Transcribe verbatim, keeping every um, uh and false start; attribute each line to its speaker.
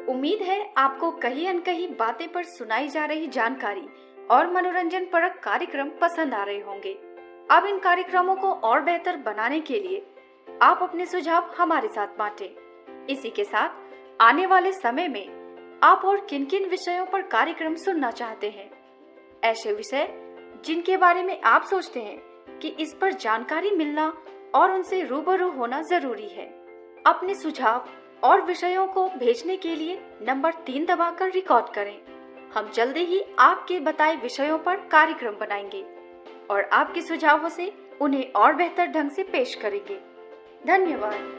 Speaker 1: उम्मीद है आपको कहीं न कहीं बातें पर सुनाई जा रही जानकारी और मनोरंजन परक कार्यक्रम पसंद आ रहे होंगे। अब इन कार्यक्रमों को और बेहतर बनाने के लिए आप अपने सुझाव हमारे साथ बांटें। इसी के साथ आने वाले समय में आप और किन किन विषयों पर कार्यक्रम सुनना चाहते हैं, ऐसे विषय जिनके बारे में आप सोचते हैं कि इस पर जानकारी मिलना और उनसे रूबरू होना जरूरी है, अपने सुझाव और विषयों को भेजने के लिए नंबर तीन दबाकर रिकॉर्ड करें। हम जल्दी ही आपके बताए विषयों पर कार्यक्रम बनाएंगे और आपके सुझावों से उन्हें और बेहतर ढंग से पेश करेंगे। धन्यवाद।